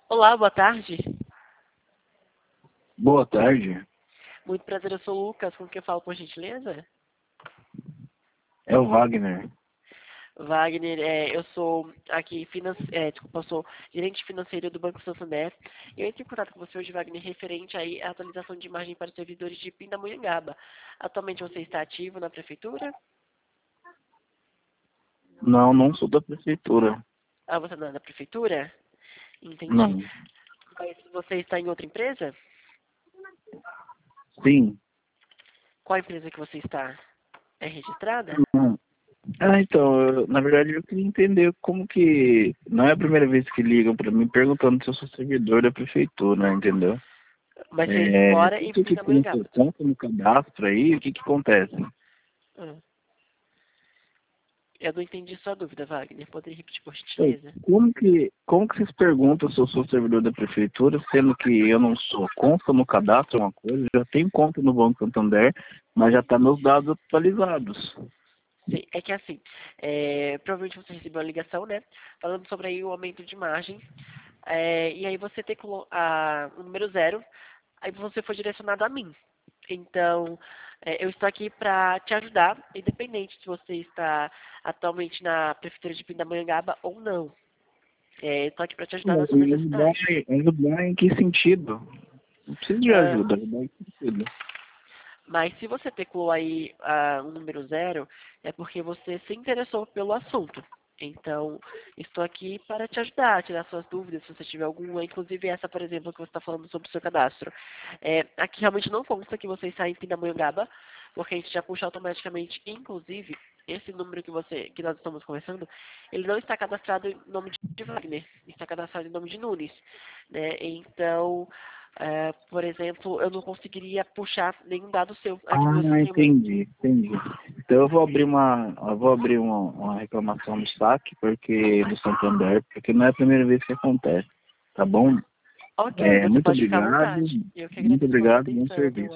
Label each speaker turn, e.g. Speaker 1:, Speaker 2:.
Speaker 1: Olá, boa tarde.
Speaker 2: Boa tarde.
Speaker 1: Muito prazer, eu sou o Lucas, com quem eu falo, por gentileza?
Speaker 2: É o Wagner.
Speaker 1: Wagner, eu sou aqui, desculpa, eu sou gerente financeiro do Banco Santander. Eu entro em contato com você hoje, Wagner, referente aí à atualização de imagem para os servidores de Pindamonhangaba. Atualmente você está ativo na prefeitura?
Speaker 2: Não, não sou da prefeitura.
Speaker 1: Ah, você não é da prefeitura? Entendi.
Speaker 2: Não.
Speaker 1: Mas você está em outra empresa?
Speaker 2: Sim.
Speaker 1: Qual empresa que você está? É registrada?
Speaker 2: Não. Então, na verdade eu queria entender como que... Não é a primeira vez que ligam para mim perguntando se eu sou servidor da prefeitura, entendeu?
Speaker 1: Mas você mora
Speaker 2: Por
Speaker 1: em
Speaker 2: que tem essa
Speaker 1: Pindamonhangaba?
Speaker 2: conta no cadastro aí? O que acontece?
Speaker 1: Ah, eu não entendi sua dúvida, Wagner. Poderia repetir, por
Speaker 2: Então,
Speaker 1: gentileza?
Speaker 2: como que vocês perguntam se eu sou servidor da prefeitura, sendo que eu não sou? Consta no cadastro uma coisa, já tenho conta no Banco Santander, mas já tá meus dados atualizados.
Speaker 1: Sim, é que assim, provavelmente você recebeu uma ligação, né? Falando sobre aí o aumento de margem. E aí você tem o número 0, aí você foi direcionado a mim. Então, eu estou aqui para te ajudar, independente se você está atualmente na Prefeitura de Pindamonhangaba ou não. Eu estou aqui para te ajudar na sua
Speaker 2: Ajudar,
Speaker 1: necessidade.
Speaker 2: ajudar em que sentido? Não preciso de
Speaker 1: Ah,
Speaker 2: ajuda, ajudar em que sentido?
Speaker 1: mas se você teclou aí o número 0, é porque você se interessou pelo assunto. Então, estou aqui para te ajudar, tirar suas dúvidas, se você tiver alguma, inclusive essa, por exemplo, que você está falando sobre o seu cadastro. Aqui realmente não consta que você está em Pindamonhangaba, porque a gente já puxa automaticamente, inclusive, esse número que nós estamos conversando, ele não está cadastrado em nome de Wagner, está cadastrado em nome de Nunes, né? Então, por exemplo, eu não conseguiria puxar nenhum dado seu aqui no
Speaker 2: Ah,
Speaker 1: sistema.
Speaker 2: entendi. Então eu vou abrir uma reclamação no saque porque do Santander, porque não é a primeira vez que acontece, tá bom?
Speaker 1: Ok, você
Speaker 2: Muito
Speaker 1: pode ficar à
Speaker 2: obrigado,
Speaker 1: vontade. Eu que agradeço pela sua
Speaker 2: bom
Speaker 1: atenção. Tenha um
Speaker 2: serviço.